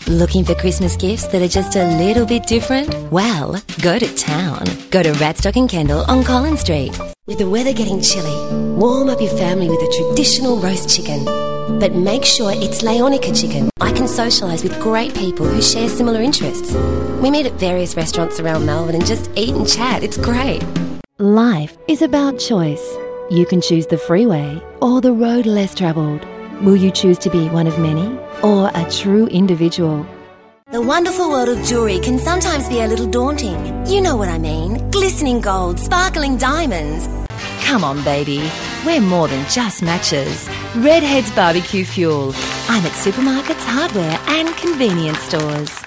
Looking for Christmas gifts that are just a little bit different? Well, go to town. Go to Radstock and Kendall on Collins Street. With the weather getting chilly, warm up your family with a traditional roast chicken. But make sure it's Leonica chicken. I can socialise with great people who share similar interests. We meet at various restaurants around Melbourne and just eat and chat. It's great. Life is about choice. You can choose the freeway or the road less travelled. Will you choose to be one of many or a true individual? The wonderful world of jewellery can sometimes be a little daunting. You know what I mean. Glistening gold, sparkling diamonds. Come on, baby. We're more than just matches. Redhead's Barbecue Fuel. I'm at supermarkets, hardware and convenience stores.